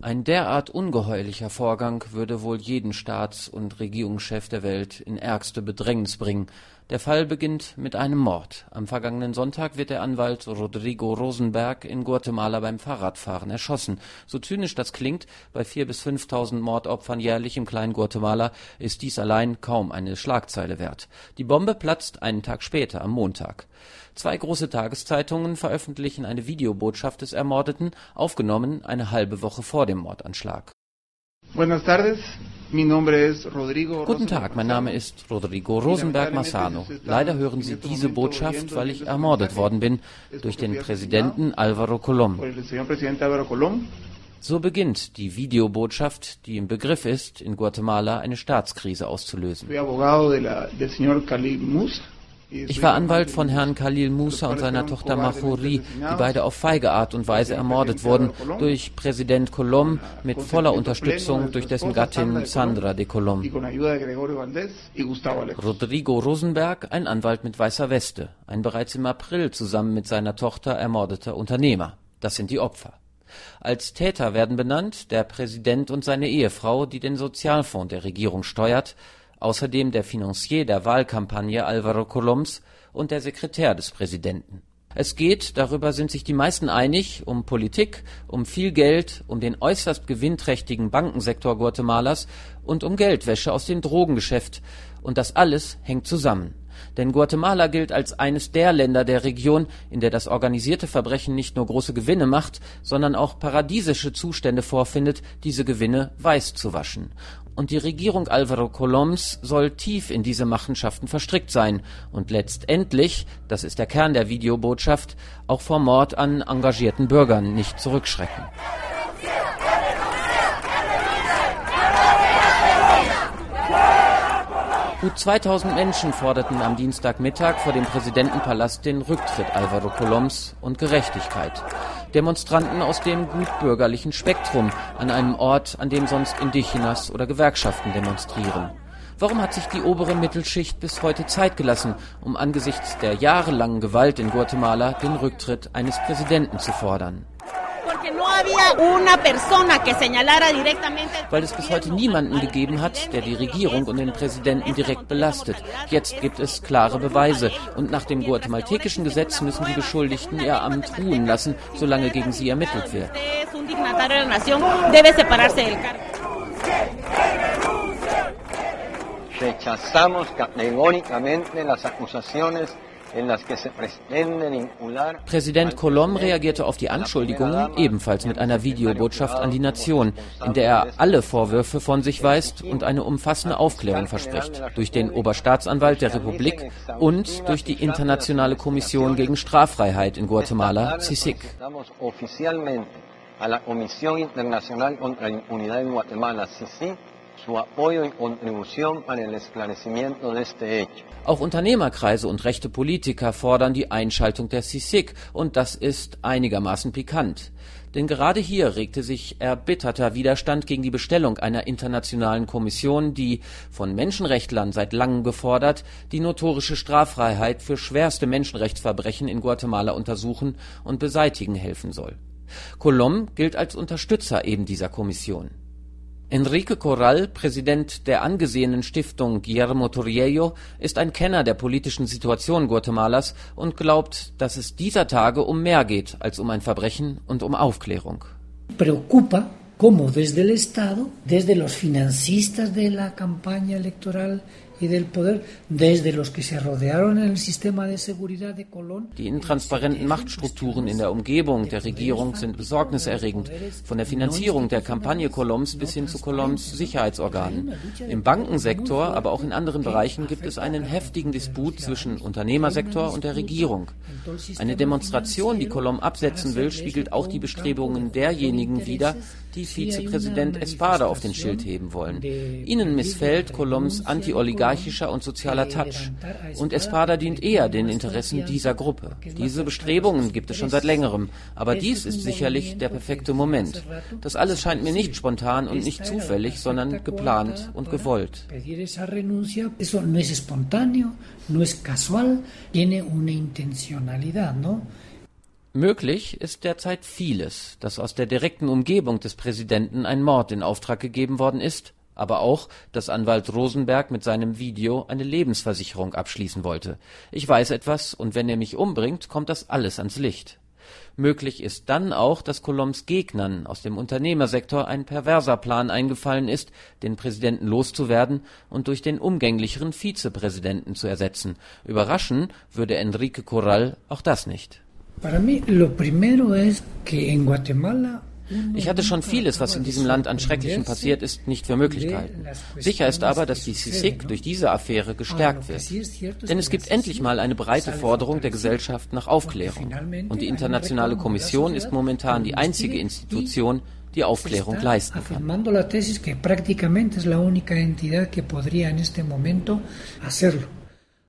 Ein derart ungeheuerlicher Vorgang würde wohl jeden Staats- und Regierungschef der Welt in ärgste Bedrängnis bringen. Der Fall beginnt mit einem Mord. Am vergangenen Sonntag wird der Anwalt Rodrigo Rosenberg in Guatemala beim Fahrradfahren erschossen. So zynisch das klingt, bei 4.000 bis 5.000 Mordopfern jährlich im kleinen Guatemala ist dies allein kaum eine Schlagzeile wert. Die Bombe platzt einen Tag später, am Montag. 2 große Tageszeitungen veröffentlichen eine Videobotschaft des Ermordeten, aufgenommen eine halbe Woche vor dem Mordanschlag. Buenas tardes. Guten Tag, mein Name ist Rodrigo Rosenberg Massano. Leider hören Sie diese Botschaft, weil ich ermordet worden bin durch den Präsidenten Álvaro Colom. So beginnt die Videobotschaft, die im Begriff ist, in Guatemala eine Staatskrise auszulösen. Ich war Anwalt von Herrn Khalil Musa und seiner Tochter Mahfouri, die beide auf feige Art und Weise ermordet wurden durch Präsident Colom mit voller Unterstützung durch dessen Gattin Sandra de Colom. Rodrigo Rosenberg, ein Anwalt mit weißer Weste, ein bereits im April zusammen mit seiner Tochter ermordeter Unternehmer. Das sind die Opfer. Als Täter werden benannt der Präsident und seine Ehefrau, die den Sozialfonds der Regierung steuert, außerdem der Financier der Wahlkampagne Álvaro Coloms und der Sekretär des Präsidenten. Es geht, darüber sind sich die meisten einig, um Politik, um viel Geld, um den äußerst gewinnträchtigen Bankensektor Guatemalas und um Geldwäsche aus dem Drogengeschäft. Und das alles hängt zusammen. Denn Guatemala gilt als eines der Länder der Region, in der das organisierte Verbrechen nicht nur große Gewinne macht, sondern auch paradiesische Zustände vorfindet, diese Gewinne weiß zu waschen. Und die Regierung Álvaro Coloms soll tief in diese Machenschaften verstrickt sein und letztendlich, das ist der Kern der Videobotschaft, auch vor Mord an engagierten Bürgern nicht zurückschrecken. Gut 2000 Menschen forderten am Dienstagmittag vor dem Präsidentenpalast den Rücktritt Álvaro Coloms und Gerechtigkeit. Demonstranten aus dem gutbürgerlichen Spektrum an einem Ort, an dem sonst Indigenas oder Gewerkschaften demonstrieren. Warum hat sich die obere Mittelschicht bis heute Zeit gelassen, um angesichts der jahrelangen Gewalt in Guatemala den Rücktritt eines Präsidenten zu fordern? Weil es bis heute niemanden gegeben hat, der die Regierung und den Präsidenten direkt belastet. Jetzt gibt es klare Beweise und nach dem guatemaltekischen Gesetz müssen die Beschuldigten ihr Amt ruhen lassen, solange gegen sie ermittelt wird. Rechazamos categóricamente las acusaciones. Präsident Colom reagierte auf die Anschuldigungen ebenfalls mit einer Videobotschaft an die Nation, in der er alle Vorwürfe von sich weist und eine umfassende Aufklärung verspricht, durch den Oberstaatsanwalt der Republik und durch die Internationale Kommission gegen Straffreiheit in Guatemala, CICIG. Auch Unternehmerkreise und rechte Politiker fordern die Einschaltung der CICIG und das ist einigermaßen pikant. Denn gerade hier regte sich erbitterter Widerstand gegen die Bestellung einer internationalen Kommission, die, von Menschenrechtlern seit langem gefordert, die notorische Straffreiheit für schwerste Menschenrechtsverbrechen in Guatemala untersuchen und beseitigen helfen soll. Colom gilt als Unterstützer eben dieser Kommission. Enrique Corral, Präsident der angesehenen Stiftung Guillermo Torriello, ist ein Kenner der politischen Situation Guatemalas und glaubt, dass es dieser Tage um mehr geht als um ein Verbrechen und um Aufklärung. Preocupa como desde el Estado, desde los financistas de la campaña electoral y del poder, desde los que se rodearon en el sistema de seguridad de Colón. Die intransparenten Machtstrukturen in der Umgebung der Regierung sind besorgniserregend, von der Finanzierung der Kampagne Coloms bis hin zu Coloms Sicherheitsorganen. Im Bankensektor, aber auch in anderen Bereichen gibt es einen heftigen Disput zwischen Unternehmersektor und der Regierung. Eine Demonstration, die Colom absetzen will, spiegelt auch die Bestrebungen derjenigen wider, die Vizepräsident Espada auf den Schild heben wollen. Ihnen missfällt Coloms anti-oligarchischer und sozialer Touch. Und Espada dient eher den Interessen dieser Gruppe. Diese Bestrebungen gibt es schon seit längerem. Aber dies ist sicherlich der perfekte Moment. Das alles scheint mir nicht spontan und nicht zufällig, sondern geplant und gewollt. Möglich ist derzeit vieles, dass aus der direkten Umgebung des Präsidenten ein Mord in Auftrag gegeben worden ist, aber auch, dass Anwalt Rosenberg mit seinem Video eine Lebensversicherung abschließen wollte. Ich weiß etwas, und wenn er mich umbringt, kommt das alles ans Licht. Möglich ist dann auch, dass Colom's Gegnern aus dem Unternehmersektor ein perverser Plan eingefallen ist, den Präsidenten loszuwerden und durch den umgänglicheren Vizepräsidenten zu ersetzen. Überraschen würde Enrique Corral auch das nicht. Ich hatte schon vieles, was in diesem Land an Schrecklichem passiert ist, nicht für möglich gehalten. Sicher ist aber, dass die CICIG durch diese Affäre gestärkt wird. Denn es gibt endlich mal eine breite Forderung der Gesellschaft nach Aufklärung. Und die Internationale Kommission ist momentan die einzige Institution, die Aufklärung leisten kann.